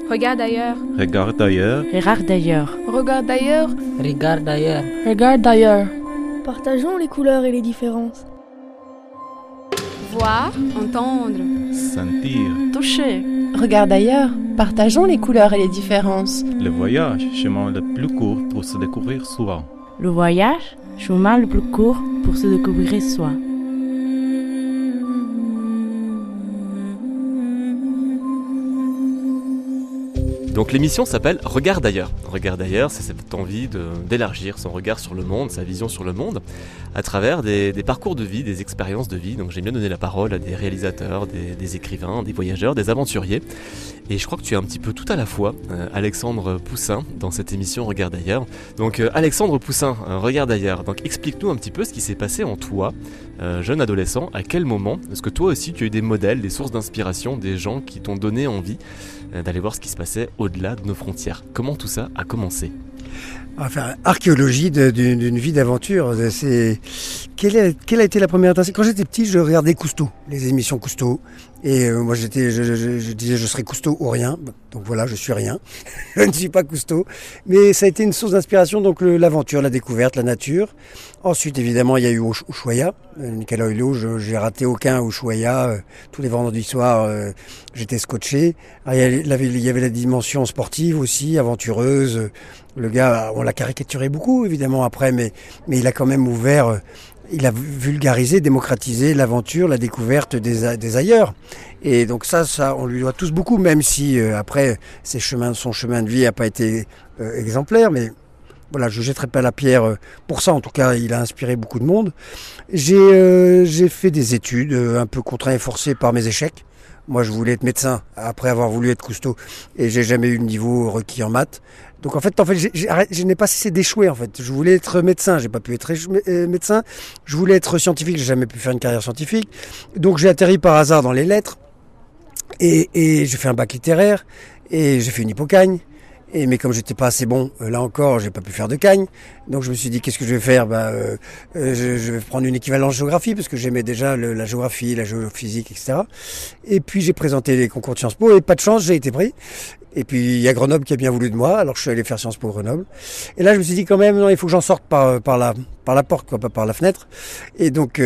Regarde ailleurs. Regarde ailleurs. Regarde ailleurs. Regarde ailleurs. Regarde ailleurs. Regarde ailleurs. Partageons les couleurs et les différences. Voir, entendre. Sentir. Toucher. Regarde ailleurs. Partageons les couleurs et les différences. Le voyage, chemin le plus court pour se découvrir soi. Le voyage, chemin le plus court pour se découvrir soi. Donc l'émission s'appelle Regarde d'ailleurs. Regarde d'ailleurs, c'est cette envie d'élargir son regard sur le monde, sa vision sur le monde, à travers des parcours de vie, des expériences de vie. Donc j'aime bien donner la parole à des réalisateurs, des écrivains, des voyageurs, des aventuriers. Et je crois que tu es un petit peu tout à la fois, Alexandre Poussin, dans cette émission Regarde d'ailleurs. Donc Alexandre Poussin, Regarde d'ailleurs. Donc explique-nous un petit peu ce qui s'est passé en toi, jeune adolescent. À quel moment est-ce que toi aussi tu as eu des modèles, des sources d'inspiration, des gens qui t'ont donné envie d'aller voir ce qui se passait au-delà de nos frontières? Comment tout ça a commencé? Enfin, archéologie d'une vie d'aventure. Quelle a été la première intensité? Quand j'étais petit, je regardais Cousteau, les émissions Cousteau. Et moi, je disais je serais Cousteau ou rien. Donc voilà, je suis rien. Je ne suis pas Cousteau. Mais ça a été une source d'inspiration, donc l'aventure, la découverte, la nature. Ensuite, évidemment, il y a eu Ushuaïa, Nicolas Hulot. J'ai raté aucun Ushuaïa. Tous les vendredis soirs, j'étais scotché. Alors, il y avait la dimension sportive aussi, aventureuse. Le gars, on l'a caricaturé beaucoup, évidemment, après, mais il a quand même ouvert... Il a vulgarisé, démocratisé l'aventure, la découverte des ailleurs. Et donc ça, on lui doit tous beaucoup, même si après, son chemin de vie n'a pas été exemplaire. Mais voilà, je ne jetterai pas la pierre pour ça. En tout cas, il a inspiré beaucoup de monde. J'ai fait des études un peu contraints et forcés par mes échecs. Moi, je voulais être médecin après avoir voulu être Cousteau. Et j'ai jamais eu le niveau requis en maths. Donc en fait, je n'ai pas cessé d'échouer. En fait, je voulais être médecin, j'ai pas pu être médecin. Je voulais être scientifique, j'ai jamais pu faire une carrière scientifique. Donc j'ai atterri par hasard dans les lettres et j'ai fait un bac littéraire et j'ai fait une hypocagne. Mais comme j'étais pas assez bon, là encore, j'ai pas pu faire de cagne. Donc je me suis dit, qu'est-ce que je vais faire? Je vais prendre une équivalence géographie parce que j'aimais déjà la géographie, la géophysique, etc. Et puis j'ai présenté les concours de Sciences Po et pas de chance, j'ai été pris. Et puis il y a Grenoble qui a bien voulu de moi, alors je suis allé faire Sciences Po Grenoble. Et là je me suis dit quand même, non, il faut que j'en sorte par la porte, quoi, pas par la fenêtre. Et donc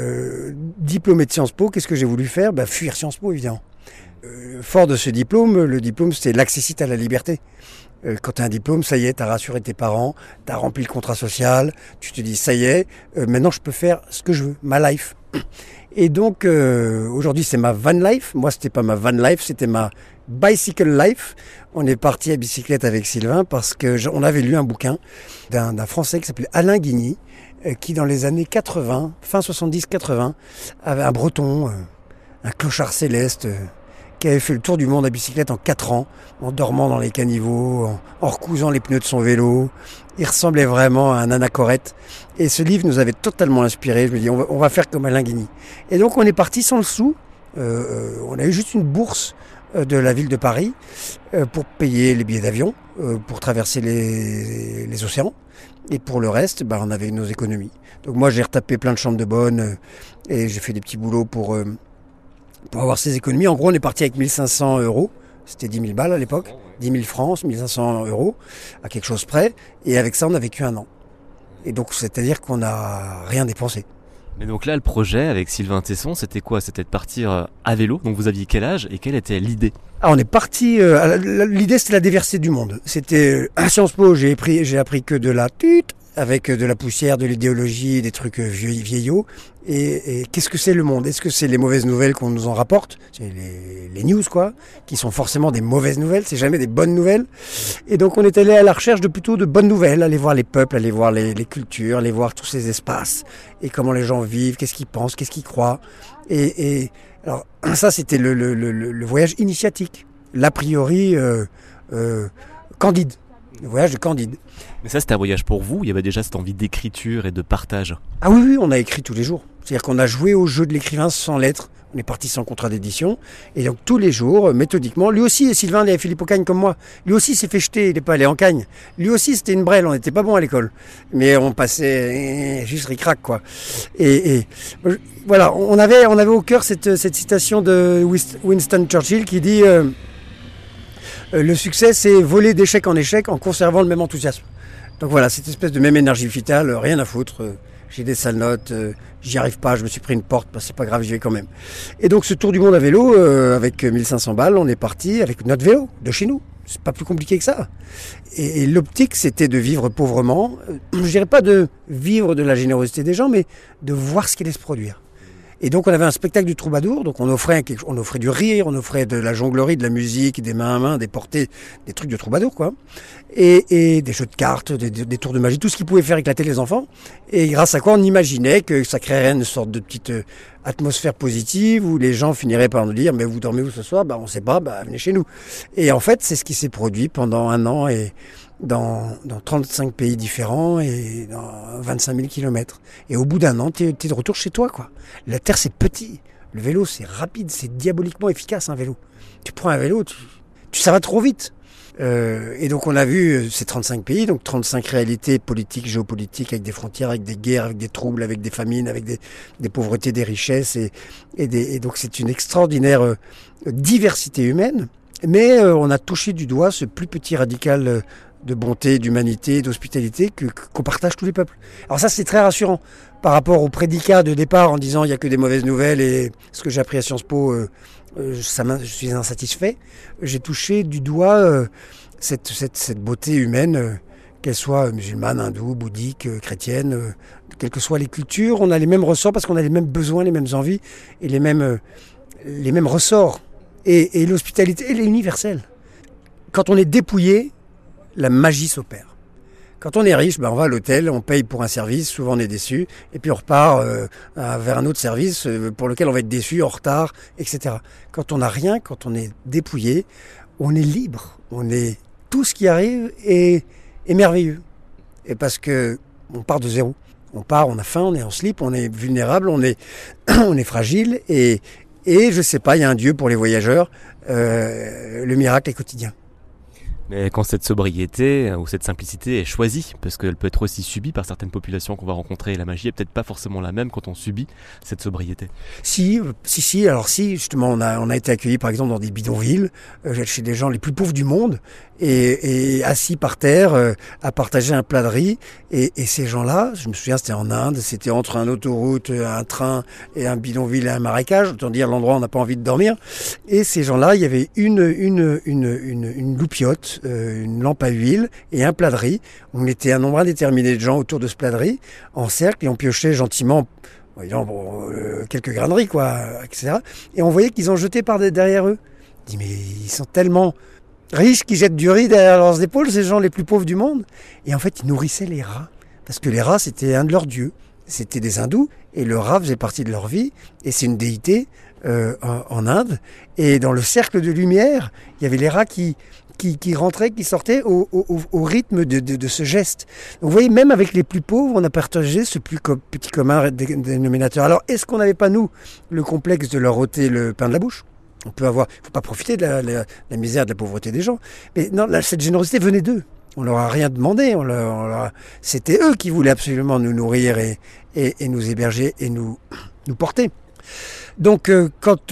diplômé de Sciences Po, qu'est-ce que j'ai voulu faire? Fuir Sciences Po, évidemment. Fort de ce diplôme, le diplôme c'était l'accessite à la liberté. Quand tu as un diplôme, ça y est, tu as rassuré tes parents, tu as rempli le contrat social, tu te dis ça y est, maintenant je peux faire ce que je veux, ma life. Et donc aujourd'hui c'est ma van life. Moi c'était pas ma van life, c'était ma bicycle life. On est parti à bicyclette avec Sylvain parce que on avait lu un bouquin d'un Français qui s'appelait Alain Guigny, qui dans les années 80, fin 70-80, avait un Breton, un clochard céleste, qui avait fait le tour du monde à bicyclette en 4 ans, en dormant dans les caniveaux, en recousant les pneus de son vélo. Il ressemblait vraiment à un anachorète. Et ce livre nous avait totalement inspiré. Je me dis, on va faire comme Alain Guigny. Et donc on est parti sans le sou. On a eu juste une bourse de la ville de Paris pour payer les billets d'avion, pour traverser les océans. Et pour le reste, on avait nos économies. Donc moi j'ai retapé plein de chambres de bonne et j'ai fait des petits boulots pour avoir ces économies. En gros, on est parti avec 1500 €. C'était 10 000 balles à l'époque. 10 000 francs, 1500 €, à quelque chose près. Et avec ça, on a vécu 1 an. Et donc, c'est-à-dire qu'on n'a rien dépensé. Mais donc là, le projet avec Sylvain Tesson, c'était quoi? C'était de partir à vélo. Donc vous aviez quel âge et quelle était l'idée? On est parti... l'idée, c'était la déversée du monde. C'était à Sciences Po, j'ai appris que de la tute, avec de la poussière, de l'idéologie, des trucs vieillots. Et qu'est-ce que c'est le monde? Est-ce que c'est les mauvaises nouvelles qu'on nous en rapporte? C'est les news, quoi, qui sont forcément des mauvaises nouvelles, c'est jamais des bonnes nouvelles. Et donc on est allé à la recherche plutôt de bonnes nouvelles, aller voir les peuples, aller voir les cultures, aller voir tous ces espaces, et comment les gens vivent, qu'est-ce qu'ils pensent, qu'est-ce qu'ils croient. Et alors ça, c'était le voyage initiatique, l'a priori Candide. Le voyage de Candide. Mais ça, c'était un voyage pour vous? Il y avait déjà cette envie d'écriture et de partage? Ah oui, on a écrit tous les jours. C'est-à-dire qu'on a joué au jeu de l'écrivain sans lettres. On est parti sans contrat d'édition. Et donc tous les jours, méthodiquement, lui aussi, Sylvain, il avait fait l'hypocagne comme moi. Lui aussi s'est fait jeter, il n'est pas allé en cagne. Lui aussi, c'était une brêle, on n'était pas bon à l'école. Mais on passait juste ric-rac, quoi. Et voilà, on avait au cœur cette citation de Winston Churchill qui dit Le succès, c'est voler d'échec en échec en conservant le même enthousiasme. Donc voilà, cette espèce de même énergie vitale, rien à foutre. J'ai des sales notes, j'y arrive pas, je me suis pris une porte, c'est pas grave, j'y vais quand même. Et donc ce tour du monde à vélo, avec 1500 balles, on est parti avec notre vélo, de chez nous. C'est pas plus compliqué que ça. Et l'optique, c'était de vivre pauvrement. Je dirais pas de vivre de la générosité des gens, mais de voir ce qui allait se produire. Et donc on avait un spectacle du troubadour, donc on offrait du rire, on offrait de la jonglerie, de la musique, des mains à main, des portées, des trucs de troubadour quoi. Et des jeux de cartes, des tours de magie, tout ce qui pouvait faire éclater les enfants. Et grâce à quoi on imaginait que ça créerait une sorte de petite atmosphère positive où les gens finiraient par nous dire mais vous dormez où ce soir ? On sait pas, venez chez nous. Et en fait c'est ce qui s'est produit pendant 1 an et dans 35 pays différents et dans 25 000 kilomètres. Et au bout d'1 an, t'es de retour chez toi, quoi. La Terre, c'est petit. Le vélo, c'est rapide, c'est diaboliquement efficace, un vélo. Tu prends un vélo, ça va trop vite. Et donc, on a vu ces 35 pays, donc 35 réalités politiques, géopolitiques, avec des frontières, avec des guerres, avec des troubles, avec des famines, avec des pauvretés, des richesses. Et donc, c'est une extraordinaire diversité humaine. Mais on a touché du doigt ce plus petit radical de bonté, d'humanité, d'hospitalité qu'on partage tous les peuples. Alors ça, c'est très rassurant par rapport au prédicat de départ en disant il n'y a que des mauvaises nouvelles et ce que j'ai appris à Sciences Po, je suis insatisfait. J'ai touché du doigt cette beauté humaine, qu'elle soit musulmane, hindoue, bouddhique, chrétienne, quelles que soient les cultures, on a les mêmes ressorts parce qu'on a les mêmes besoins, les mêmes envies et les mêmes ressorts. Et l'hospitalité, elle est universelle. Quand on est dépouillé, la magie s'opère. Quand on est riche, on va à l'hôtel, on paye pour un service, souvent on est déçu, et puis on repart vers un autre service pour lequel on va être déçu, en retard, etc. Quand on n'a rien, quand on est dépouillé, on est libre. Tout ce qui arrive est merveilleux. Et parce que on part de zéro. On part, on a faim, on est en slip, on est vulnérable, on est fragile, et je sais pas, il y a un Dieu pour les voyageurs, le miracle est quotidien. Mais quand cette sobriété ou cette simplicité est choisie, parce qu'elle peut être aussi subie par certaines populations qu'on va rencontrer, la magie est peut-être pas forcément la même quand on subit cette sobriété. Si, alors justement, on a été accueillis par exemple dans des bidonvilles, chez des gens les plus pauvres du monde, et assis par terre, à partager un plat de riz, et ces gens-là, je me souviens, c'était en Inde, c'était entre une autoroute, un train, et un bidonville et un marécage, autant dire l'endroit où on n'a pas envie de dormir, et ces gens-là, il y avait une loupiote, une lampe à huile et un plat de riz. On était un nombre indéterminé de gens autour de ce plat de riz, en cercle, et on piochait gentiment quelques grains de riz, etc. Et on voyait qu'ils en jetaient par derrière eux. On dit, mais ils sont tellement riches qu'ils jettent du riz derrière leurs épaules, ces gens les plus pauvres du monde. Et en fait, ils nourrissaient les rats. Parce que les rats, c'était un de leurs dieux. C'était des hindous, et le rat faisait partie de leur vie, et c'est une déité en Inde. Et dans le cercle de lumière, il y avait les rats qui rentraient, qui sortaient au rythme de ce geste. Donc vous voyez, même avec les plus pauvres, on a partagé ce plus petit commun dénominateur. Alors, est-ce qu'on n'avait pas, nous, le complexe de leur ôter le pain de la bouche ? On peut avoir, il ne faut pas profiter de la misère, de la pauvreté des gens. Mais non, cette générosité venait d'eux. On leur a rien demandé. C'était eux qui voulaient absolument nous nourrir et nous héberger et nous porter. Donc quand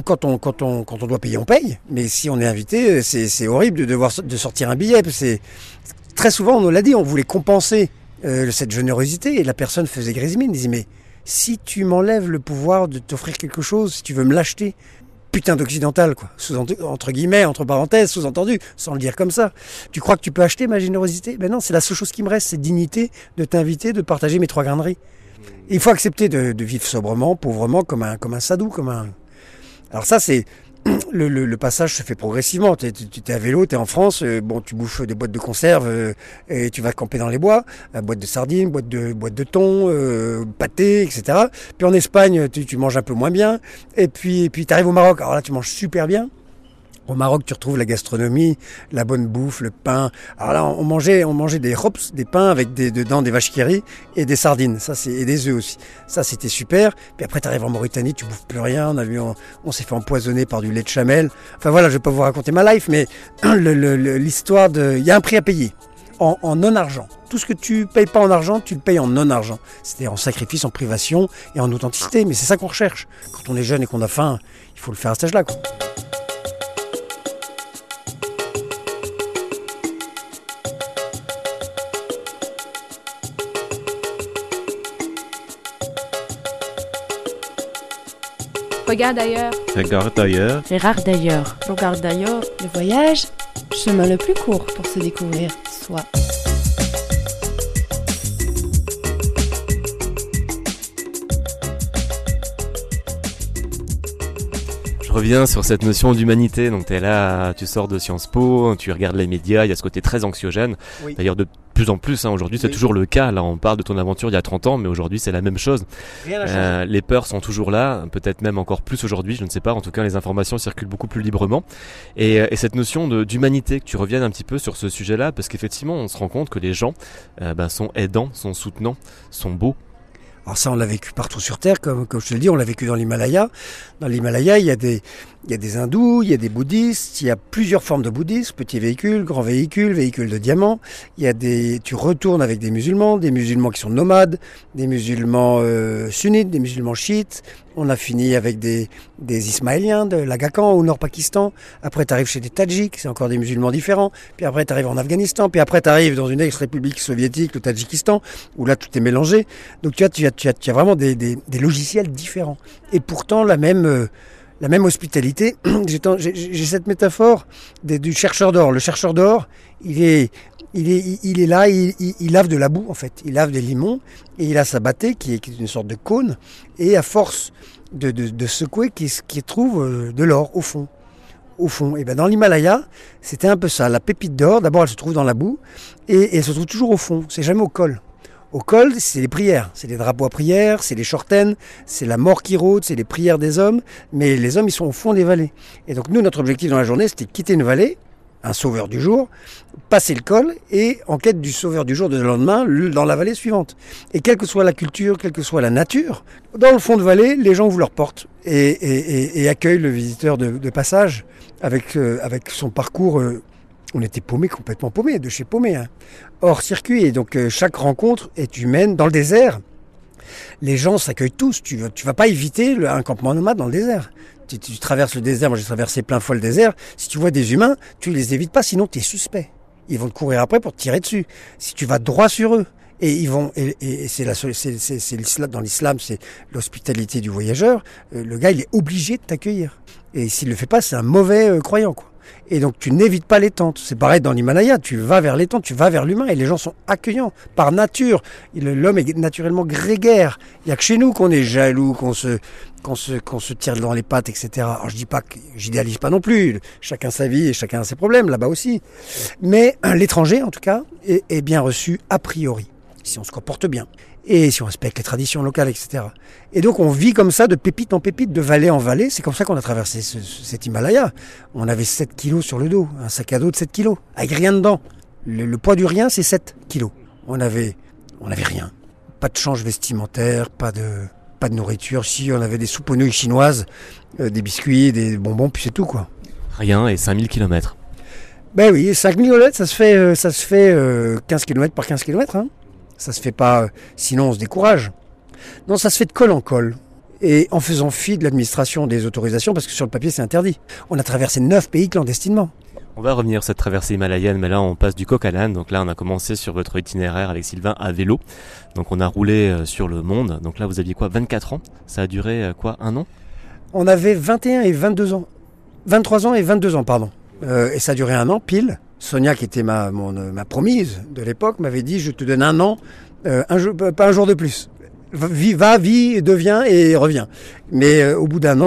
on doit payer, on paye. Mais si on est invité, c'est horrible de sortir un billet. Très souvent, on nous l'a dit, on voulait compenser cette générosité, et la personne faisait grise mine, disait mais si tu m'enlèves le pouvoir de t'offrir quelque chose, si tu veux me l'acheter, putain d'occidental, quoi. Entre guillemets, entre parenthèses, sous-entendu, sans le dire comme ça. Tu crois que tu peux acheter ma générosité ? Ben non, c'est la seule chose qui me reste, c'est dignité de t'inviter, de partager mes 3 grains de riz. Il faut accepter de vivre sobrement, pauvrement, comme un sadou, Alors ça, c'est le passage se fait progressivement. Tu es à vélo, tu es en France, tu bouffes des boîtes de conserve et tu vas camper dans les bois, boîte de sardines, boîte de thon, pâté, etc. Puis en Espagne, tu manges un peu moins bien. Et puis tu arrives au Maroc. Alors là, tu manges super bien. Au Maroc, tu retrouves la gastronomie, la bonne bouffe, le pain. Alors là, on mangeait des hops, des pains avec dedans des vaches qui rient et des sardines. Et des œufs aussi. Ça, c'était super. Puis après, tu arrives en Mauritanie, tu bouffes plus rien. On s'est fait empoisonner par du lait de chamel. Enfin voilà, je vais pas vous raconter ma life, mais l'histoire il y a un prix à payer en non-argent. Tout ce que tu payes pas en argent, tu le payes en non-argent. C'est-à-dire en sacrifice, en privation et en authenticité. Mais c'est ça qu'on recherche. Quand on est jeune et qu'on a faim, il faut le faire à cet âge-là, quoi. Regarde ailleurs. Regarde ailleurs. Gérard d'ailleurs. Regarde d'ailleurs. Le voyage, chemin le plus court pour se découvrir soi. Je reviens sur cette notion d'humanité. Donc t'es là, tu sors de Sciences Po, tu regardes les médias, il y a ce côté très anxiogène. Oui. D'ailleurs de plus en plus, aujourd'hui c'est Oui. toujours le cas. Là on parle de ton aventure il y a 30 ans, mais aujourd'hui c'est la même chose. Rien n'a changé. Les peurs sont toujours là, peut-être même encore plus aujourd'hui, je ne sais pas. En tout cas les informations circulent beaucoup plus librement. Et cette notion d'humanité, que tu reviennes un petit peu sur ce sujet-là, parce qu'effectivement on se rend compte que les gens sont aidants, sont soutenants, sont beaux. Alors ça, on l'a vécu partout sur Terre, comme je te le dis, on l'a vécu dans l'Himalaya. Dans l'Himalaya, il y a des hindous, il y a des bouddhistes, il y a plusieurs formes de bouddhisme, petits véhicules, grands véhicules, véhicules de diamant. Tu retournes avec des musulmans qui sont nomades, des musulmans sunnites, des musulmans chiites. On a fini avec des Ismaéliens de l'Agacan au nord-Pakistan. Après, tu arrives chez des Tadjiks, c'est encore des musulmans différents. Puis après, tu arrives en Afghanistan. Puis après, tu arrives dans une ex-république soviétique, le Tadjikistan, où là, tout est mélangé. Donc, tu as vraiment des logiciels différents. Et pourtant, la même hospitalité. J'ai cette métaphore du chercheur d'or. Le chercheur d'or, il est là, il lave de la boue en fait, il lave des limons et il a sa bâtée qui est une sorte de cône et à force de secouer qui trouve de l'or au fond. Et ben dans l'Himalaya, c'était un peu ça. La pépite d'or, d'abord elle se trouve dans la boue et elle se trouve toujours au fond. C'est jamais au col. Au col, c'est les prières, c'est les drapeaux à prières, c'est les shorten, c'est la mort qui rôde, c'est les prières des hommes. Mais les hommes, ils sont au fond des vallées. Et donc nous, notre objectif dans la journée, c'était de quitter une vallée, un sauveur du jour, passer le col et en quête du sauveur du jour de lendemain dans la vallée suivante. Et quelle que soit la culture, quelle que soit la nature, dans le fond de vallée, les gens ouvrent leurs portes et accueillent le visiteur de passage avec son parcours. On était complètement paumés, de chez paumés, hein, hors circuit. Et donc chaque rencontre est humaine. Dans le désert, les gens s'accueillent tous. Tu vas pas éviter un campement nomade dans le désert. Tu traverses le désert, moi j'ai traversé plein de fois le désert. Si tu vois des humains, tu les évites pas, sinon tu es suspect. Ils vont te courir après pour te tirer dessus. Si tu vas droit sur eux, et c'est l'islam, dans l'islam, c'est l'hospitalité du voyageur. Le gars, il est obligé de t'accueillir. Et s'il le fait pas, c'est un mauvais croyant, quoi. Et donc tu n'évites pas les tentes. C'est pareil dans l'Himalaya, tu vas vers les tentes, tu vas vers l'humain et les gens sont accueillants par nature. L'homme est naturellement grégaire. Il n'y a que chez nous qu'on est jaloux, qu'on se tire dans les pattes, etc. Alors je dis pas que j'idéalise pas non plus. Chacun sa vie et chacun a ses problèmes là-bas aussi. Mais l'étranger, en tout cas, est bien reçu a priori, si on se comporte bien. Et si on respecte les traditions locales, etc. Et donc on vit comme ça de pépite en pépite, de vallée en vallée. C'est comme ça qu'on a traversé cet Himalaya. On avait 7 kilos sur le dos, un sac à dos de 7 kilos, avec rien dedans. Le poids du rien, c'est 7 kilos. On avait rien. Pas de change vestimentaire, pas de nourriture. Si, on avait des soupes aux nouilles chinoises, des biscuits, des bonbons, puis c'est tout, quoi. Rien et 5000 km. Ben oui, 5000 km, ça se fait 15 km par 15 km, hein. Ça se fait pas, sinon on se décourage. Non, ça se fait de col en col. Et en faisant fi de l'administration des autorisations, parce que sur le papier c'est interdit. On a traversé 9 pays clandestinement. On va revenir sur cette traversée himalayenne, mais là on passe du coq à l'âne. Donc là on a commencé sur votre itinéraire avec Sylvain à vélo. Donc on a roulé sur le monde. Donc là vous aviez quoi, 24 ans? Ça a duré quoi, un an? On avait 21 et 22 ans. 23 ans et 22 ans, pardon. Et ça a duré un an, pile. Sonia, qui était ma promise de l'époque, m'avait dit, je te donne un an, pas un jour de plus. Vis, deviens et reviens. Mais au bout d'un an,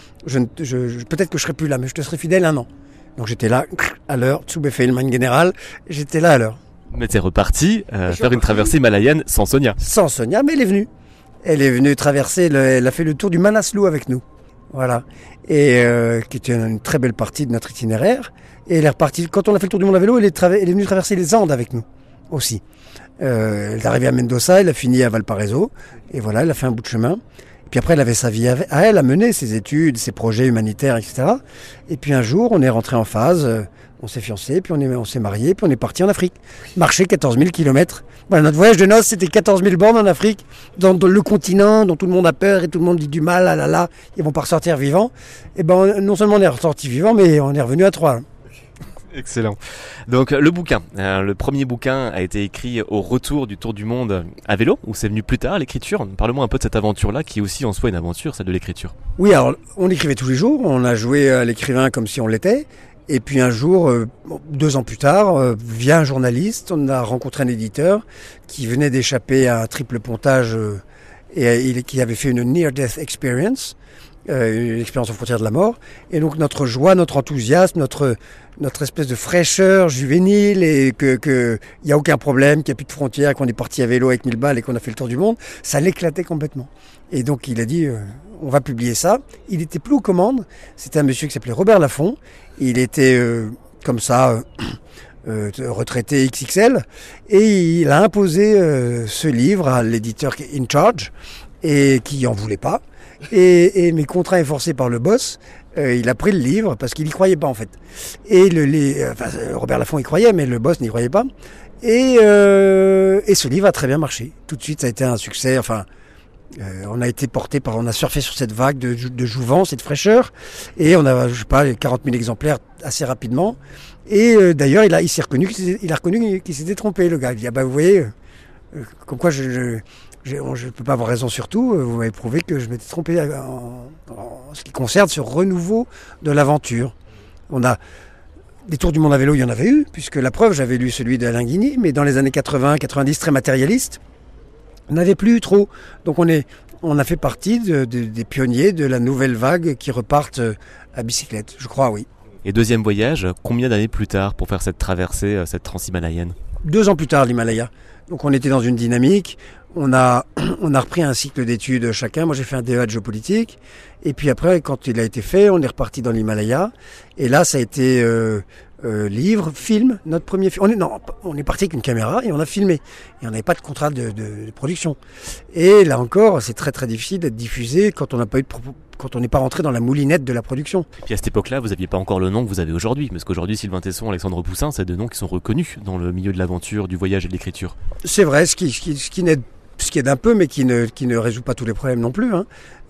peut-être que je serai plus là, mais je te serai fidèle un an. Donc j'étais là, à l'heure, zu Befehl, mein General, j'étais là à l'heure. Mais t'es reparti faire une traversée himalayenne sans Sonia. Sans Sonia, mais elle est venue. Elle est venue traverser, elle a fait le tour du Manaslu avec nous. Voilà. Et qui était une très belle partie de notre itinéraire. Et elle est repartie. Quand on a fait le tour du monde à vélo, elle est venue traverser les Andes avec nous aussi. Elle est arrivée à Mendoza, elle a fini à Valparaiso. Et voilà, elle a fait un bout de chemin. Et puis après, elle avait sa vie à elle, a mené ses études, ses projets humanitaires, etc. Et puis un jour, on est rentré en phase. On s'est fiancés, puis on s'est mariés, puis on est parti en Afrique. Marcher 14 000 km. Voilà, notre voyage de noces, c'était 14 000 bornes en Afrique, dans le continent dont tout le monde a peur et tout le monde dit du mal, ah là là, ils vont pas ressortir vivants. Et ben, non seulement on est ressorti vivants, mais on est revenu à 3. Excellent. Donc le bouquin, le premier bouquin a été écrit au retour du Tour du Monde à vélo, ou c'est venu plus tard l'écriture. Parle-moi un peu de cette aventure-là qui est aussi en soi une aventure, celle de l'écriture. Oui, alors on écrivait tous les jours, on a joué à l'écrivain comme si on l'était. Et puis un jour, 2 ans plus tard, via un journaliste, on a rencontré un éditeur qui venait d'échapper à un triple pontage et qui avait fait une near-death experience, une expérience aux frontières de la mort. Et donc notre joie, notre enthousiasme, notre espèce de fraîcheur juvénile et que y a aucun problème, qu'il n'y a plus de frontières, qu'on est parti à vélo avec 1000 balles et qu'on a fait le tour du monde, ça l'éclatait complètement. Et donc il a dit, on va publier ça. Il était plus aux commandes. C'était un monsieur qui s'appelait Robert Laffont. Il était comme ça, retraité XXL. Et il a imposé ce livre à l'éditeur in charge et qui en voulait pas. Et mais contraint et forcé par le boss, il a pris le livre parce qu'il y croyait pas en fait. Et Robert Laffont y croyait, mais le boss n'y croyait pas. Et ce livre a très bien marché. Tout de suite, ça a été un succès. Enfin, on a surfé sur cette vague de jouvence et de fraîcheur. Et on a, 40 000 exemplaires assez rapidement. Et d'ailleurs, il a reconnu qu'il s'était trompé, le gars. Il dit, vous voyez, comme quoi je peux pas avoir raison sur tout. Vous m'avez prouvé que je m'étais trompé en ce qui concerne ce renouveau de l'aventure. On a des tours du monde à vélo, il y en avait eu, puisque la preuve, j'avais lu celui d'Alain Guigny, mais dans les années 80-90, très matérialiste, on n'avait plus eu trop. Donc on a fait partie des pionniers de la nouvelle vague qui repartent à bicyclette, je crois, oui. Et deuxième voyage, combien d'années plus tard pour faire cette traversée, cette transhimalayenne ? 2 ans plus tard, l'Himalaya. Donc on était dans une dynamique, on a repris un cycle d'études chacun. Moi j'ai fait un DEA de géopolitique, et puis après quand il a été fait, on est reparti dans l'Himalaya. Et là ça a été livre, film, notre premier film. On est parti avec une caméra et on a filmé. Et on n'avait pas de contrat de production. Et là encore, c'est très très difficile d'être diffusé quand on n'est pas rentré dans la moulinette de la production. Et puis à cette époque-là, vous n'aviez pas encore le nom que vous avez aujourd'hui, parce qu'aujourd'hui, Sylvain Tesson, Alexandre Poussin, c'est 2 noms qui sont reconnus dans le milieu de l'aventure, du voyage et de l'écriture. C'est vrai, ce qui aide un peu, mais qui ne résout pas tous les problèmes non plus. Hein.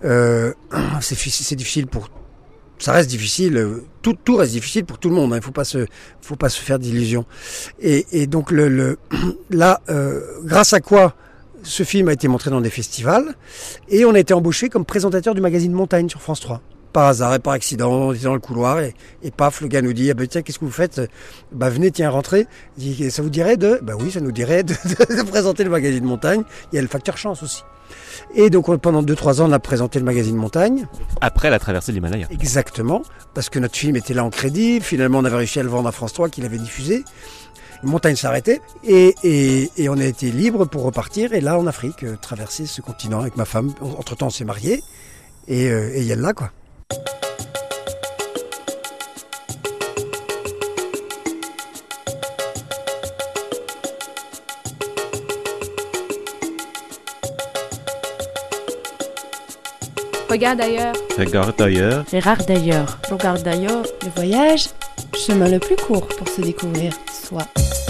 C'est difficile ça reste difficile. Tout reste difficile pour tout le monde. Hein. Il faut pas se faire d'illusions. Et donc là, grâce à quoi ce film a été montré dans des festivals, et on a été embauché comme présentateur du magazine Montagne sur France 3. Par hasard et par accident, on était dans le couloir et paf, le gars nous dit, tiens, qu'est-ce que vous faites ? Venez, tiens, rentrez. Il dit, ça vous dirait oui, ça nous dirait de présenter le magazine Montagne. Il y a le facteur chance aussi. Et donc pendant 2-3 ans, on a présenté le magazine Montagne. Après la traversée de l'Himalaya. Exactement, parce que notre film était là en crédit. Finalement, on avait réussi à le vendre à France 3, qui l'avait diffusé. Montagne s'arrêtait et on a été libre pour repartir. Et là, en Afrique, traverser ce continent avec ma femme. Entre-temps, on s'est mariés et elle là, quoi. Regarde ailleurs. Regarde ailleurs. Regarde d'ailleurs. Regarde d'ailleurs. Le voyage, chemin le plus court pour se découvrir soi.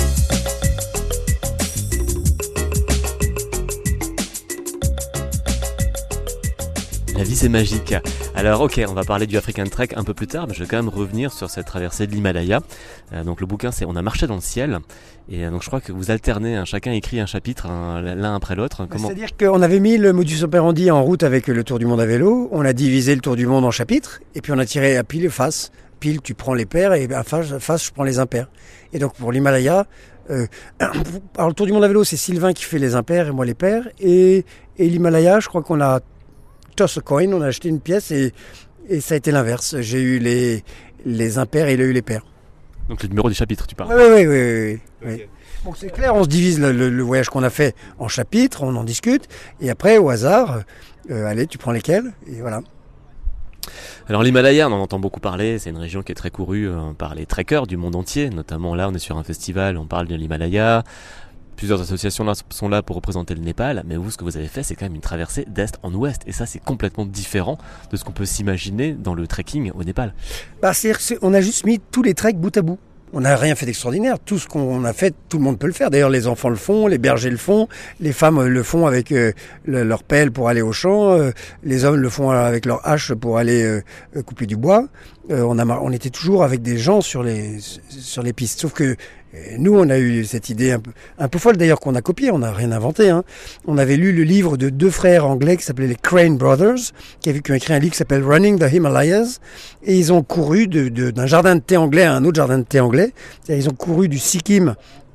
La vie c'est magique. Alors ok, on va parler du African Trek un peu plus tard, mais je vais quand même revenir sur cette traversée de l'Himalaya. Donc le bouquin c'est On a marché dans le ciel, et donc je crois que vous alternez, chacun écrit un chapitre l'un après l'autre. C'est-à-dire qu'on avait mis le modus operandi en route avec le Tour du Monde à vélo, on a divisé le Tour du Monde en chapitres, et puis on a tiré à pile et face. Pile tu prends les pairs et à face je prends les impairs. Et donc pour l'Himalaya, alors le Tour du Monde à vélo c'est Sylvain qui fait les impairs et moi les pairs, et l'Himalaya je crois qu'on a toss a coin, on a acheté une pièce et ça a été l'inverse. J'ai eu les impairs et il a eu les pairs. Donc le numéro du chapitre, tu parles. Oui. Okay. Bon, c'est clair, on se divise le voyage qu'on a fait en chapitres, on en discute, et après au hasard, allez, tu prends lesquels, et voilà. Alors l'Himalaya, on en entend beaucoup parler, c'est une région qui est très courue par les trekkers du monde entier, notamment là on est sur un festival, on parle de l'Himalaya. Plusieurs associations là sont là pour représenter le Népal, mais vous, ce que vous avez fait, c'est quand même une traversée d'est en ouest. Et ça, c'est complètement différent de ce qu'on peut s'imaginer dans le trekking au Népal. C'est-à-dire qu'on a juste mis tous les treks bout à bout. On n'a rien fait d'extraordinaire. Tout ce qu'on a fait, tout le monde peut le faire. D'ailleurs, les enfants le font, les bergers le font, les femmes le font avec leur pelle pour aller au champ, les hommes le font avec leur hache pour aller couper du bois. On était toujours avec des gens sur les pistes. Sauf que nous, on a eu cette idée un peu folle d'ailleurs qu'on a copiée, on n'a rien inventé. Hein. On avait lu le livre de deux frères anglais qui s'appelaient les Crane Brothers, qui ont écrit un livre qui s'appelle Running the Himalayas, et ils ont couru d'un jardin de thé anglais à un autre jardin de thé anglais. C'est-à-dire, ils ont couru du Sikkim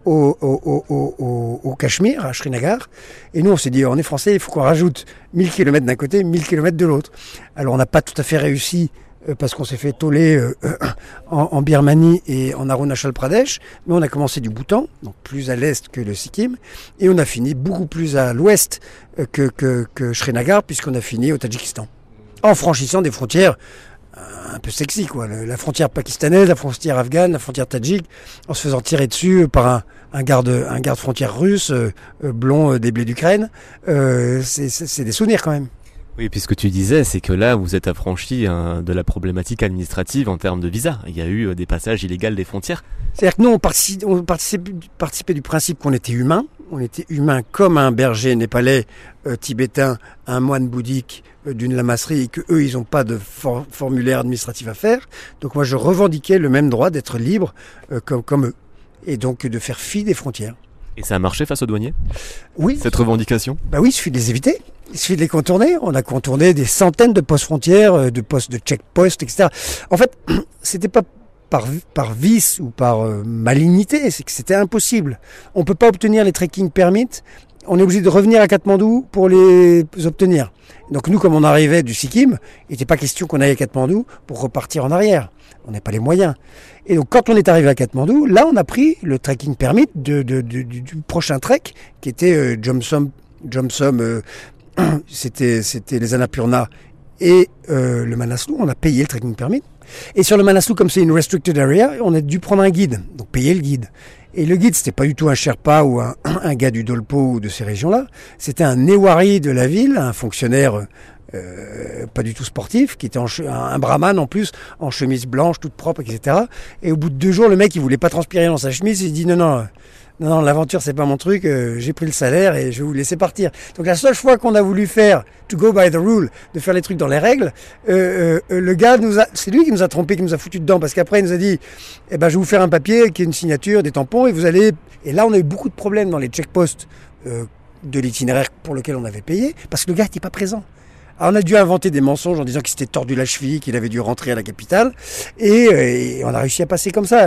au Cachemire, à Srinagar. Et nous, on s'est dit, on est français, il faut qu'on rajoute 1000 km d'un côté, 1000 km de l'autre. Alors, on n'a pas tout à fait réussi parce qu'on s'est fait toller en Birmanie et en Arunachal Pradesh, mais on a commencé du Bhoutan, donc plus à l'est que le Sikkim, et on a fini beaucoup plus à l'ouest que Srinagar, puisqu'on a fini au Tadjikistan, en franchissant des frontières un peu sexy, quoi. La frontière pakistanaise, la frontière afghane, la frontière tadjik, en se faisant tirer dessus par un garde frontière russe, blond des blés d'Ukraine. C'est des souvenirs quand même. Oui, puisque tu disais, c'est que là, vous êtes affranchi de la problématique administrative en termes de visa. Il y a eu des passages illégaux des frontières. C'est-à-dire que nous, on participait du principe qu'on était humain. On était humain comme un berger népalais, tibétain, un moine bouddhique d'une lamasserie, et que eux, ils n'ont pas de formulaire administratif à faire. Donc moi, je revendiquais le même droit d'être libre comme eux, et donc de faire fi des frontières. Et ça a marché face aux douaniers ? Oui. Cette revendication ? Bah oui, il suffit de les éviter. Il suffit de les contourner. On a contourné des centaines de postes frontières, de postes de check-post, etc. En fait, c'était pas par vice ou par malignité, c'est que c'était impossible. On peut pas obtenir les trekking permits. On est obligé de revenir à Katmandou pour les obtenir. Donc nous, comme on arrivait du Sikkim, il n'était pas question qu'on aille à Katmandou pour repartir en arrière. On n'a pas les moyens. Et donc quand on est arrivé à Katmandou, là on a pris le trekking permit du prochain trek, qui était Jomsom, c'était les Annapurna et le Manaslu. On a payé le trekking permit. Et sur le Manaslu, comme c'est une restricted area, on a dû prendre un guide, donc payer le guide. Et le guide, c'était pas du tout un Sherpa ou un gars du Dolpo ou de ces régions-là. C'était un Newari de la ville, un fonctionnaire pas du tout sportif, qui était un brahman en plus, en chemise blanche, toute propre, etc. Et au bout de 2 jours, le mec, il voulait pas transpirer dans sa chemise, il dit non, l'aventure, c'est pas mon truc, j'ai pris le salaire et je vais vous laisser partir. Donc la seule fois qu'on a voulu faire, to go by the rule, de faire les trucs dans les règles, le gars c'est lui qui nous a trompé, qui nous a foutu dedans, parce qu'après il nous a dit, je vais vous faire un papier qui est une signature, des tampons, et vous allez... Et là on a eu beaucoup de problèmes dans les checkposts de l'itinéraire pour lequel on avait payé, parce que le gars n'était pas présent. Alors on a dû inventer des mensonges en disant qu'il s'était tordu la cheville, qu'il avait dû rentrer à la capitale, et on a réussi à passer comme ça.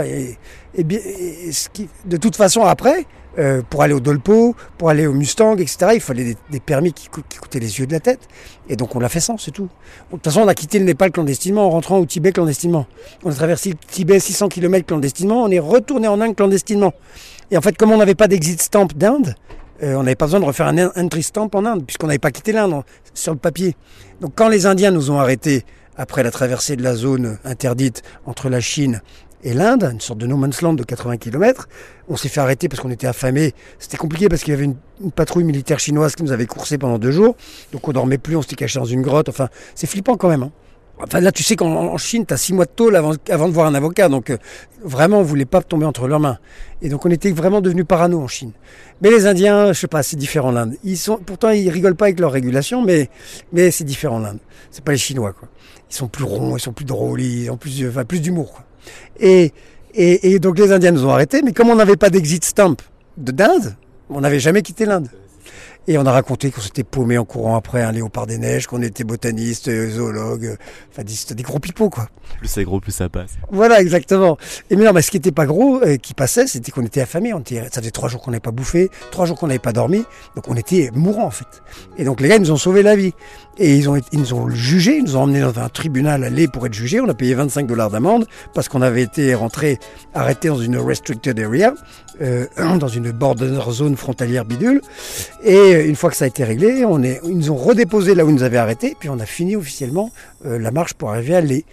De toute façon, après, pour aller au Dolpo, pour aller au Mustang, etc., il fallait des permis qui coûtaient les yeux de la tête. Et donc on l'a fait sans, c'est tout. De toute façon, on a quitté le Népal clandestinement en rentrant au Tibet clandestinement. On a traversé le Tibet 600 km clandestinement, on est retourné en Inde clandestinement. Et en fait, comme on n'avait pas d'exit stamp d'Inde, on n'avait pas besoin de refaire un entry stamp en Inde, puisqu'on n'avait pas quitté l'Inde sur le papier. Donc quand les Indiens nous ont arrêtés après la traversée de la zone interdite entre la Chine et l'Inde, une sorte de no man's land de 80 km, on s'est fait arrêter parce qu'on était affamés. C'était compliqué parce qu'il y avait une patrouille militaire chinoise qui nous avait coursé pendant 2 jours. Donc on dormait plus, on s'était caché dans une grotte. Enfin, c'est flippant quand même, hein. Enfin là, tu sais qu'en Chine, tu as 6 mois de tôle avant de voir un avocat. Donc vraiment, on voulait pas tomber entre leurs mains. Et donc on était vraiment devenus parano en Chine. Mais les Indiens, je sais pas, c'est différent l'Inde. Pourtant, ils rigolent pas avec leurs régulations, mais c'est différent l'Inde. C'est pas les Chinois, quoi. Ils sont plus ronds, ils sont plus drôles, ils ont plus d'humour, quoi. Et donc les Indiens nous ont arrêtés, mais comme on n'avait pas d'exit stamp d'Inde, on n'avait jamais quitté l'Inde. Et on a raconté qu'on s'était paumé en courant après un léopard des neiges, qu'on était botaniste, zoologue, enfin des gros pipeaux, quoi. Plus c'est gros, plus ça passe. Voilà, exactement. Et mais non, mais ce qui était pas gros, qui passait, c'était qu'on était affamés. Ça faisait 3 jours qu'on n'avait pas bouffé, 3 jours qu'on n'avait pas dormi, donc on était mourants en fait. Et donc les gars, ils nous ont sauvé la vie. Et ils nous ont jugés, ils nous ont emmenés dans un tribunal à Leh pour être jugés. On a payé $25 d'amende parce qu'on avait été arrêté dans une restricted area, dans une border zone frontalière bidule. Et une fois que ça a été réglé, ils nous ont redéposé là où ils nous avaient arrêtés, puis on a fini officiellement la marche pour arriver à Leh.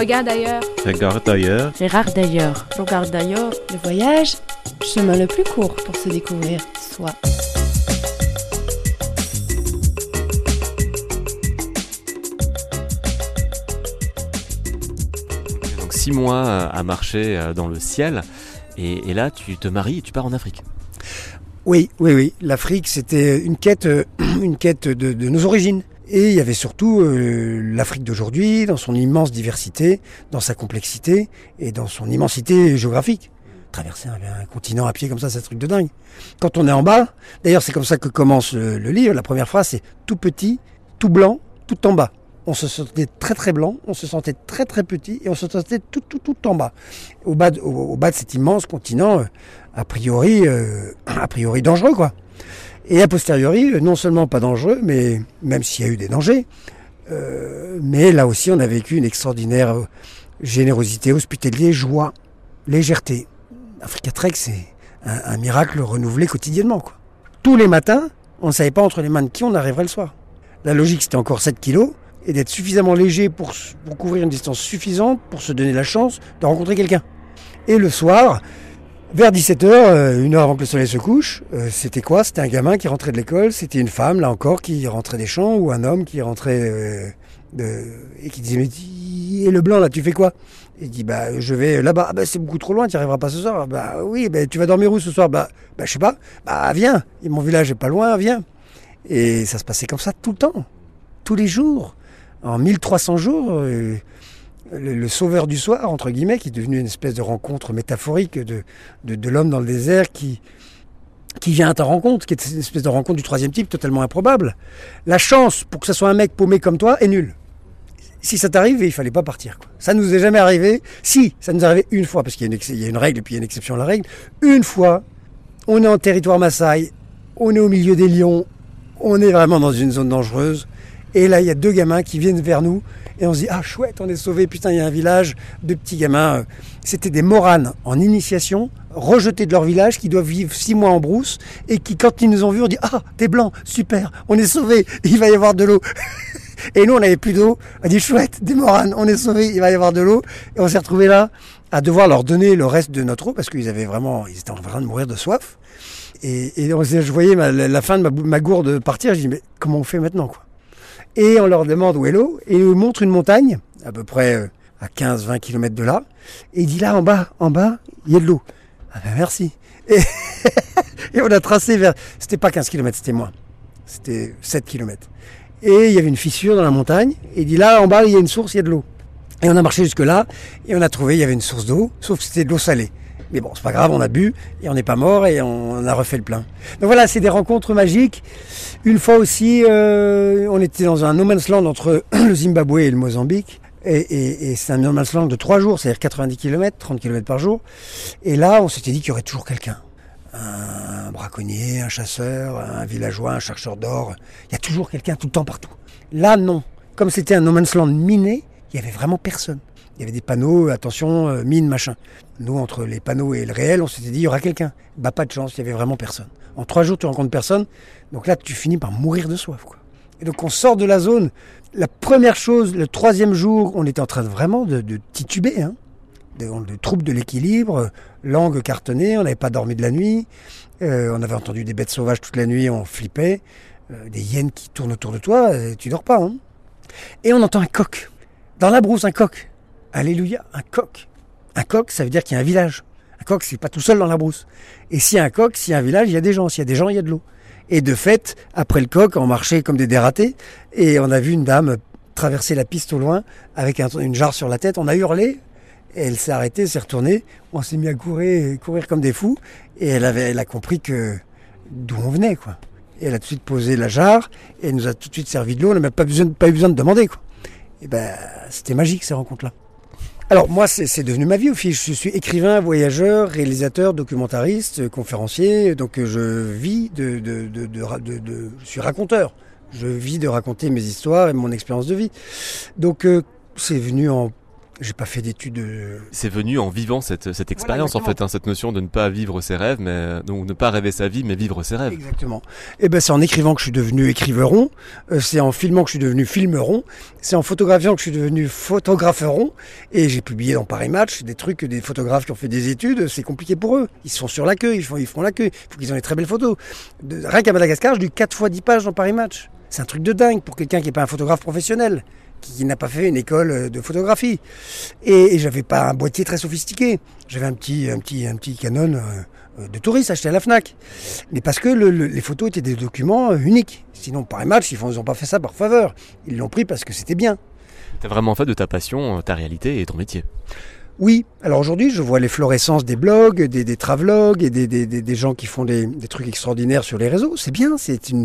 Regarde ailleurs. Regarde ailleurs. Regarde d'ailleurs. Regarde d'ailleurs. Le voyage, chemin le plus court pour se découvrir soi. Donc 6 mois à marcher dans le ciel, et là tu te maries et tu pars en Afrique. Oui. L'Afrique, c'était une quête de nos origines. Et il y avait surtout l'Afrique d'aujourd'hui, dans son immense diversité, dans sa complexité et dans son immensité géographique. Traverser un continent à pied comme ça, c'est un truc de dingue. Quand on est en bas, d'ailleurs c'est comme ça que commence le livre, la première phrase c'est tout petit, tout blanc, tout en bas. On se sentait très très blanc, on se sentait très très petit et on se sentait tout en bas. Au bas de cet immense continent, a priori dangereux quoi. Et a posteriori, non seulement pas dangereux, mais même s'il y a eu des dangers, mais là aussi on a vécu une extraordinaire générosité, hospitalité, joie, légèreté. Africa Trek, c'est un miracle renouvelé quotidiennement, quoi. Tous les matins, on ne savait pas entre les mains de qui on arriverait le soir. La logique, c'était encore 7 kilos, et d'être suffisamment léger pour couvrir une distance suffisante pour se donner la chance de rencontrer quelqu'un. Et le soir, vers 17h, une heure avant que le soleil se couche, c'était quoi ? C'était un gamin qui rentrait de l'école, c'était une femme, là encore, qui rentrait des champs, ou un homme qui rentrait et qui disait « Mais et le blanc, là, tu fais quoi ?» Il dit « Je vais là-bas. » « C'est beaucoup trop loin, tu n'y arriveras pas ce soir. »« Oui, tu vas dormir où ce soir ?»« Je sais pas. »« Viens, et mon village est pas loin, viens. » Et ça se passait comme ça tout le temps, tous les jours. En 1300 jours, le sauveur du soir, entre guillemets, qui est devenu une espèce de rencontre métaphorique de l'homme dans le désert qui vient à ta rencontre, qui est une espèce de rencontre du troisième type totalement improbable. La chance pour que ce soit un mec paumé comme toi est nulle. Si ça t'arrive, il fallait pas partir, quoi. Ça nous est jamais arrivé. Si, ça nous est arrivé une fois, parce qu'il y a une règle et puis il y a une exception à la règle. Une fois, on est en territoire Maasai, on est au milieu des lions, on est vraiment dans une zone dangereuse. Et là, il y a 2 gamins qui viennent vers nous et on se dit « Ah chouette, on est sauvés, putain, il y a un village de petits gamins. » C'était des moranes en initiation, rejetés de leur village, qui doivent vivre 6 mois en brousse et qui, quand ils nous ont vus, ont dit « Ah, t'es blanc, super, on est sauvés, il va y avoir de l'eau. » Et nous, on n'avait plus d'eau. On a dit « Chouette, des moranes, on est sauvés, il va y avoir de l'eau. » Et on s'est retrouvés là à devoir leur donner le reste de notre eau parce qu'ils étaient en train de mourir de soif. Et je voyais la fin de ma gourde partir. Je dis « Mais comment on fait maintenant, quoi ?» Et on leur demande où est l'eau, et ils nous montrent une montagne, à peu près à 15-20 km de là, et il dit là, en bas, il y a de l'eau. Ah ben merci. Et on a tracé c'était pas 15 km, c'était moins. C'était 7 km. Et il y avait une fissure dans la montagne, et il dit là, en bas, il y a une source, il y a de l'eau. Et on a marché jusque là, et on a trouvé, il y avait une source d'eau, sauf que c'était de l'eau salée. Mais bon, c'est pas grave, on a bu, et on n'est pas mort, et on a refait le plein. Donc voilà, c'est des rencontres magiques. Une fois aussi, on était dans un no man's land entre le Zimbabwe et le Mozambique. Et c'est un no man's land de 3 jours, c'est-à-dire 90 km, 30 km par jour. Et là, on s'était dit qu'il y aurait toujours quelqu'un. Un braconnier, un chasseur, un villageois, un chercheur d'or. Il y a toujours quelqu'un tout le temps partout. Là, non. Comme c'était un no man's land miné, il n'y avait vraiment personne. Il y avait des panneaux, attention, mine, machin. Nous, entre les panneaux et le réel, on s'était dit, il y aura quelqu'un. Pas de chance, il n'y avait vraiment personne. En 3 jours, tu rencontres personne. Donc là, tu finis par mourir de soif, quoi. Et donc, on sort de la zone. La première chose, le 3e jour, on était en train de tituber, hein. De troubles de l'équilibre, langue cartonnée, on n'avait pas dormi de la nuit. On avait entendu des bêtes sauvages toute la nuit, on flippait. Des hyènes qui tournent autour de toi, tu dors pas, hein. Et on entend un coq. Dans la brousse, un coq. Alléluia, un coq. Un coq, ça veut dire qu'il y a un village. Un coq, c'est pas tout seul dans la brousse. Et s'il y a un coq, s'il y a un village, il y a des gens. S'il y a des gens, il y a de l'eau. Et de fait, après le coq, on marchait comme des dératés. Et on a vu une dame traverser la piste au loin avec une jarre sur la tête. On a hurlé. Et elle s'est arrêtée, s'est retournée. On s'est mis à courir comme des fous. Et elle a compris d'où on venait, quoi. Et elle a tout de suite posé la jarre. Et elle nous a tout de suite servi de l'eau. On n'a même pas eu besoin de demander, quoi. Et c'était magique, ces rencontres-là. Alors moi, c'est devenu ma vie au fil. Je suis écrivain, voyageur, réalisateur, documentariste, conférencier. Donc je vis je suis raconteur. Je vis de raconter mes histoires et mon expérience de vie. Donc c'est venu J'ai pas fait d'études. C'est venu en vivant cette expérience, Voilà, en fait, hein, cette notion de ne pas vivre ses rêves, donc ne pas rêver sa vie, mais vivre ses rêves. Exactement. Et ben c'est en écrivant que je suis devenu écriveuron, c'est en filmant que je suis devenu filmeron, c'est en photographiant que je suis devenu photographeron, et j'ai publié dans Paris Match des trucs, des photographes qui ont fait des études, c'est compliqué pour eux. Ils sont sur la queue, ils feront la queue. Il faut qu'ils aient des très belles photos. Rien qu'à Madagascar, j'ai lu 4 fois 10 pages dans Paris Match. C'est un truc de dingue pour quelqu'un qui n'est pas un photographe professionnel, qui n'a pas fait une école de photographie. Et j'avais pas un boîtier très sophistiqué. J'avais un petit Canon de touriste acheté à la Fnac. Mais parce que les photos étaient des documents uniques. Sinon, Paris Match, ils n'ont pas fait ça par faveur. Ils l'ont pris parce que c'était bien. T'as vraiment fait de ta passion ta réalité et ton métier. Oui, alors aujourd'hui je vois l'efflorescence des blogs, des travelogues et des gens qui font des trucs extraordinaires sur les réseaux. C'est bien,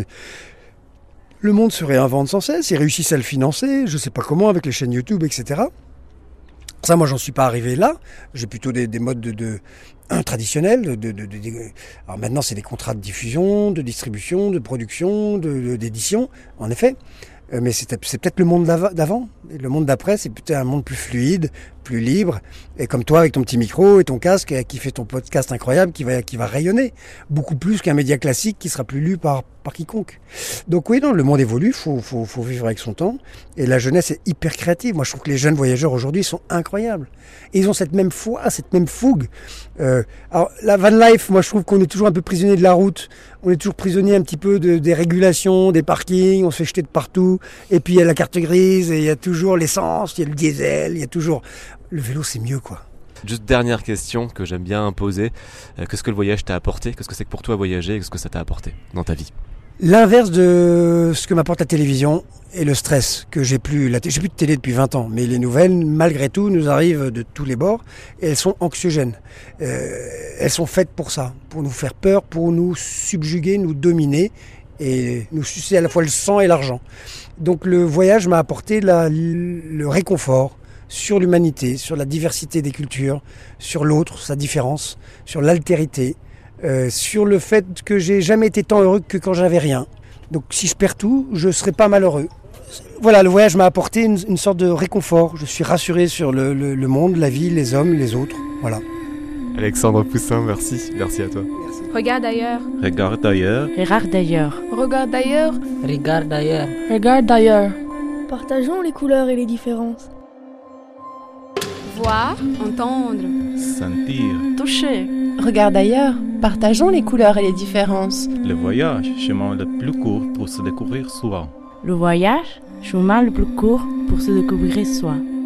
le monde se réinvente sans cesse, ils réussissent à le financer, je sais pas comment, avec les chaînes YouTube, etc. Ça, moi, j'en suis pas arrivé là. J'ai plutôt des modes traditionnels. Alors maintenant, c'est des contrats de diffusion, de distribution, de production, d'édition, en effet. Mais c'est peut-être le monde d'avant. Et le monde d'après, c'est peut-être un monde plus fluide, plus libre. Et comme toi, avec ton petit micro et ton casque, qui fait ton podcast incroyable, qui va rayonner. Beaucoup plus qu'un média classique qui sera plus lu par quiconque. Donc oui, non, le monde évolue, faut vivre avec son temps. Et la jeunesse est hyper créative. Moi, je trouve que les jeunes voyageurs aujourd'hui sont incroyables. Et ils ont cette même foi, cette même fougue. Alors, la van life, moi, je trouve qu'on est toujours un peu prisonnier de la route. On est toujours prisonnier un petit peu des régulations, des parkings. On se fait jeter de partout. Et puis, il y a la carte grise, et il y a toujours l'essence, il y a le diesel, il y a toujours... Le vélo, c'est mieux, quoi. Juste dernière question que j'aime bien poser. Qu'est-ce que le voyage t'a apporté ? Qu'est-ce que c'est que pour toi voyager ? Qu'est-ce que ça t'a apporté dans ta vie ? L'inverse de ce que m'apporte la télévision et le stress que j'ai plus. J'ai plus de télé depuis 20 ans, mais les nouvelles, malgré tout, nous arrivent de tous les bords et elles sont anxiogènes. Elles sont faites pour ça, pour nous faire peur, pour nous subjuguer, nous dominer et nous sucer à la fois le sang et l'argent. Donc le voyage m'a apporté le réconfort sur l'humanité, sur la diversité des cultures, sur l'autre, sa différence, sur l'altérité. Sur le fait que j'ai jamais été tant heureux que quand j'avais rien. Donc si je perds tout, je serai pas malheureux. Voilà, le voyage m'a apporté une sorte de réconfort. Je suis rassuré sur le monde, la vie, les hommes, les autres. Voilà. Alexandre Poussin, merci. Merci à toi. Merci. Regarde ailleurs. Regarde ailleurs. Regarde d'ailleurs. Regarde d'ailleurs. Regarde d'ailleurs. Regarde d'ailleurs. Partageons les couleurs et les différences. Voir, entendre. Sentir. Toucher. Regarde d'ailleurs. Partageons les couleurs et les différences. Le voyage, chemin le plus court pour se découvrir soi. Le voyage, chemin le plus court pour se découvrir soi.